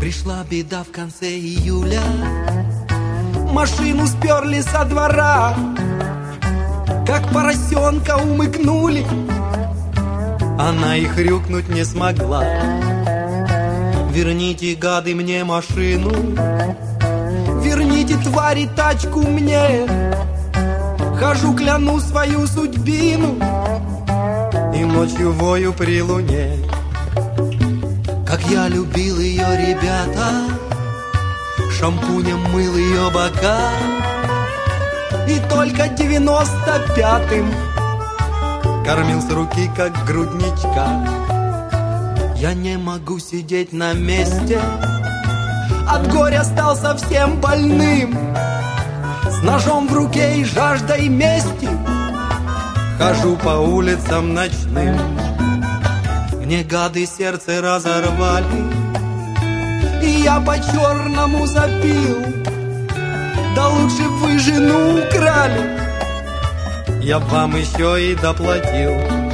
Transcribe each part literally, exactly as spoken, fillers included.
Пришла беда в конце июля, машину сперли со двора, как поросенка умыкнули, она и хрюкнуть не смогла. Верните, гады, мне машину, верните, твари, тачку мне. Хожу, кляну свою судьбину и ночью вою при луне. Как я любил ее, ребята, шампунем мыл ее бока, и только девяносто пятым кормил с руки, как грудничка. Я не могу сидеть на месте, от горя стал совсем больным, с ножом в руке и жаждой мести хожу по улицам ночным. Мне гады сердце разорвали, и я по-черному запил. Да лучше б вы жену украли, я б вам еще и доплатил.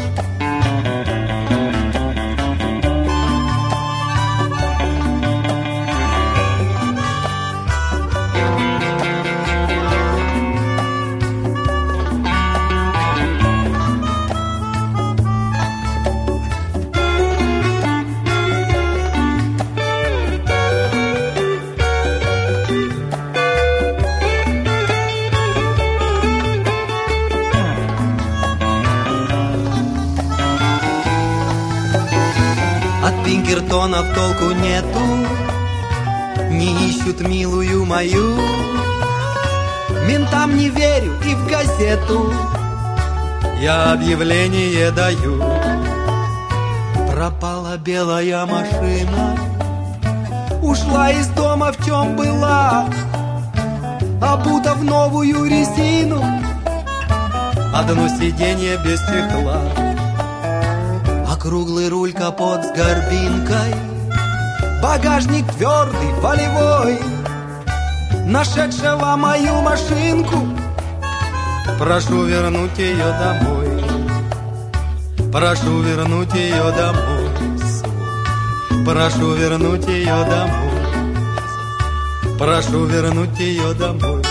Пинкертонов толку нету, не ищут милую мою. Ментам не верю и в газету я объявление даю. Пропала белая машина, ушла из дома, в чем была, обута в новую резину, одно сиденье без чехла. Круглый руль, капот с горбинкой, багажник твердый, волевой, нашедшего мою машинку прошу вернуть ее домой. Прошу вернуть ее домой. Прошу вернуть ее домой. Прошу вернуть ее домой.